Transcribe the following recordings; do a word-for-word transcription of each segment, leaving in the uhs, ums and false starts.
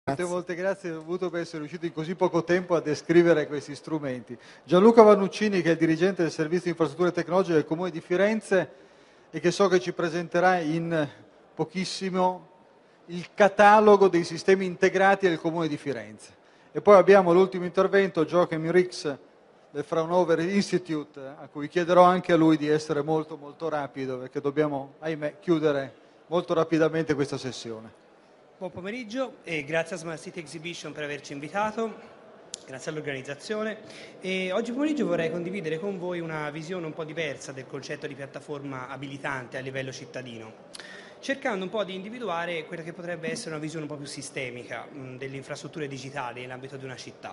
Molte, molte grazie dovuto per essere riuscito in così poco tempo a descrivere questi strumenti. Gianluca Vannuccini, che è il dirigente del Servizio di Infrastrutture Tecnologiche del Comune di Firenze e che so che ci presenterà in pochissimo il catalogo dei sistemi integrati del Comune di Firenze. E poi abbiamo l'ultimo intervento, Joachim Rix del Fraunhofer Institute, a cui chiederò anche a lui di essere molto molto rapido, perché dobbiamo, ahimè, chiudere molto rapidamente questa sessione. Buon pomeriggio e grazie a Smart City Exhibition per averci invitato, grazie all'organizzazione. E oggi pomeriggio vorrei condividere con voi una visione un po' diversa del concetto di piattaforma abilitante a livello cittadino, cercando un po' di individuare quella che potrebbe essere una visione un po' più sistemica mh, delle infrastrutture digitali nell'ambito di una città.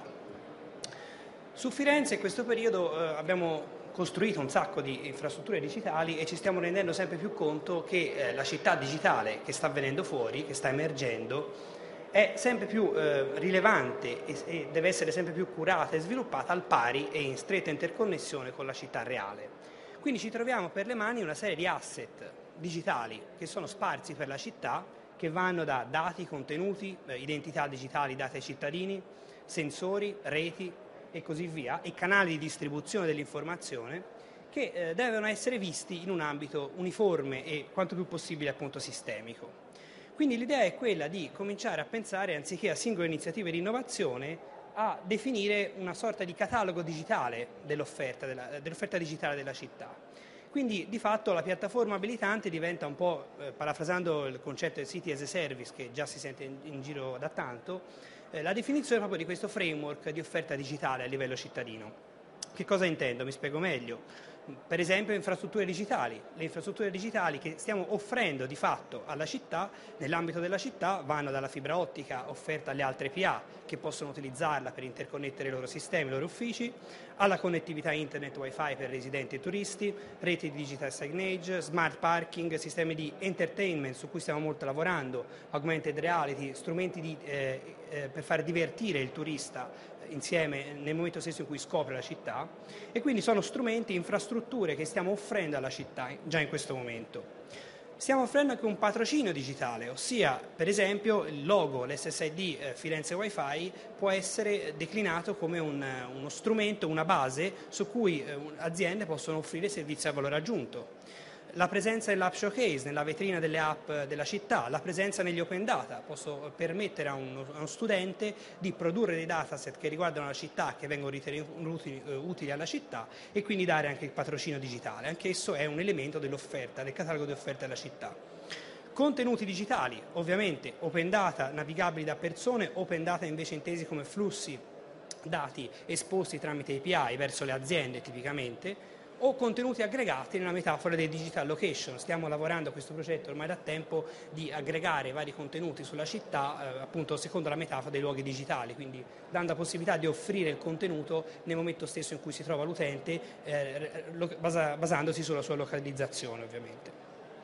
Su Firenze in questo periodo eh, abbiamo costruito un sacco di infrastrutture digitali e ci stiamo rendendo sempre più conto che eh, la città digitale che sta venendo fuori, che sta emergendo, è sempre più eh, rilevante e, e deve essere sempre più curata e sviluppata al pari e in stretta interconnessione con la città reale. Quindi ci troviamo per le mani una serie di asset digitali che sono sparsi per la città, che vanno da dati, contenuti, eh, identità digitali date ai cittadini, sensori, reti e così via, e canali di distribuzione dell'informazione che eh, devono essere visti in un ambito uniforme e quanto più possibile appunto sistemico. Quindi l'idea è quella di cominciare a pensare, anziché a singole iniziative di innovazione, a definire una sorta di catalogo digitale dell'offerta, della, dell'offerta digitale della città. Quindi di fatto la piattaforma abilitante diventa un po', eh, parafrasando il concetto del City as a Service che già si sente in, in giro da tanto, Eh, la definizione proprio di questo framework di offerta digitale a livello cittadino. Che cosa intendo? Mi spiego meglio. Per esempio infrastrutture digitali. Le infrastrutture digitali che stiamo offrendo di fatto alla città, nell'ambito della città, vanno dalla fibra ottica offerta alle altre P A che possono utilizzarla per interconnettere i loro sistemi, i loro uffici, alla connettività internet wifi per residenti e turisti, reti di digital signage, smart parking, sistemi di entertainment su cui stiamo molto lavorando, augmented reality, strumenti di, eh, eh, per far divertire il turista insieme nel momento stesso in cui scopre la città, e quindi sono strumenti, infrastrutture che stiamo offrendo alla città già in questo momento. Stiamo offrendo anche un patrocinio digitale, ossia per esempio il logo, l'S S I D eh, Firenze Wi-Fi può essere declinato come un, uno strumento, una base su cui eh, aziende possono offrire servizi a valore aggiunto. La presenza dell'app showcase nella vetrina delle app della città, la presenza negli open data, posso permettere a uno, a uno studente di produrre dei dataset che riguardano la città, che vengono ritenuti uh, utili alla città, e quindi dare anche il patrocinio digitale. Anch'esso è un elemento dell'offerta, del catalogo di offerte della città. Contenuti digitali, ovviamente open data navigabili da persone, open data invece intesi come flussi dati esposti tramite A P I verso le aziende tipicamente, o contenuti aggregati nella metafora dei digital location. Stiamo lavorando a questo progetto ormai da tempo di aggregare vari contenuti sulla città, eh, appunto secondo la metafora dei luoghi digitali, quindi dando la possibilità di offrire il contenuto nel momento stesso in cui si trova l'utente, eh, basa, basandosi sulla sua localizzazione ovviamente.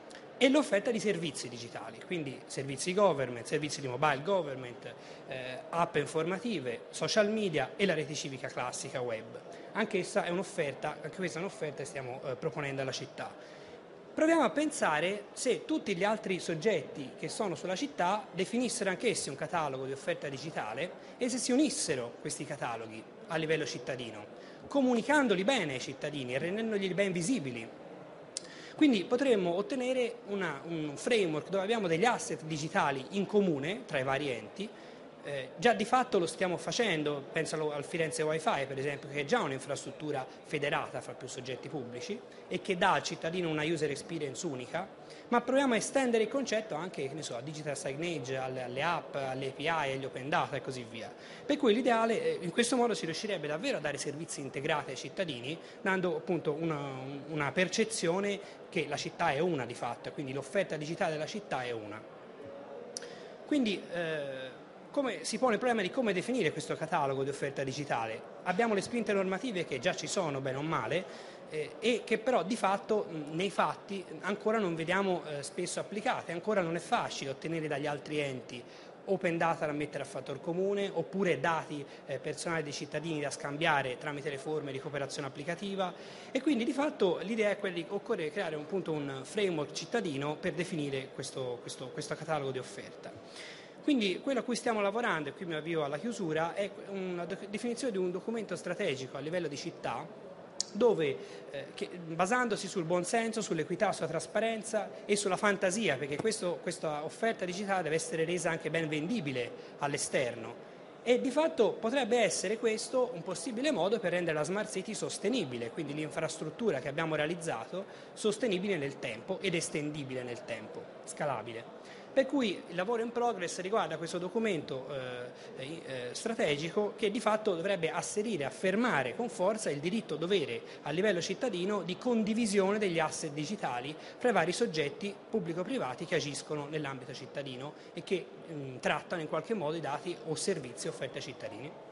E l'offerta di servizi digitali, quindi servizi government, servizi di mobile government, eh, app informative, social media e la rete civica classica web. Anch'essa è un'offerta, anche questa è un'offerta che stiamo eh, proponendo alla città. Proviamo a pensare se tutti gli altri soggetti che sono sulla città definissero anch'essi un catalogo di offerta digitale e se si unissero questi cataloghi a livello cittadino, comunicandoli bene ai cittadini e rendendoli ben visibili. Quindi potremmo ottenere una, un framework dove abbiamo degli asset digitali in comune tra i vari enti. Eh, già di fatto lo stiamo facendo, penso al Firenze Wi-Fi per esempio, che è già un'infrastruttura federata fra più soggetti pubblici e che dà al cittadino una user experience unica, ma proviamo a estendere il concetto anche, che ne so, a digital signage, alle, alle app, alle A P I, agli open data e così via. Per cui l'ideale, eh, in questo modo si riuscirebbe davvero a dare servizi integrati ai cittadini, dando appunto una, una percezione che la città è una di fatto, quindi l'offerta digitale della città è una. Quindi eh, come si pone il problema di come definire questo catalogo di offerta digitale? Abbiamo le spinte normative che già ci sono, bene o male, eh, e che però di fatto mh, nei fatti ancora non vediamo eh, spesso applicate, ancora non è facile ottenere dagli altri enti open data da mettere a fattor comune, oppure dati eh, personali dei cittadini da scambiare tramite le forme di cooperazione applicativa, e quindi di fatto l'idea è quella di occorre creare un, punto, un framework cittadino per definire questo, questo, questo catalogo di offerta. Quindi quello a cui stiamo lavorando, e qui mi avvio alla chiusura, è una definizione di un documento strategico a livello di città, dove, eh, che, basandosi sul buonsenso, sull'equità, sulla trasparenza e sulla fantasia, perché questo, questa offerta digitale deve essere resa anche ben vendibile all'esterno. E di fatto potrebbe essere questo un possibile modo per rendere la Smart City sostenibile, quindi l'infrastruttura che abbiamo realizzato sostenibile nel tempo ed estendibile nel tempo, scalabile. Per cui il lavoro in progress riguarda questo documento eh, eh, strategico che di fatto dovrebbe asserire, affermare con forza il diritto-dovere a livello cittadino di condivisione degli asset digitali fra i vari soggetti pubblico-privati che agiscono nell'ambito cittadino e che mh, trattano in qualche modo i dati o servizi offerti ai cittadini.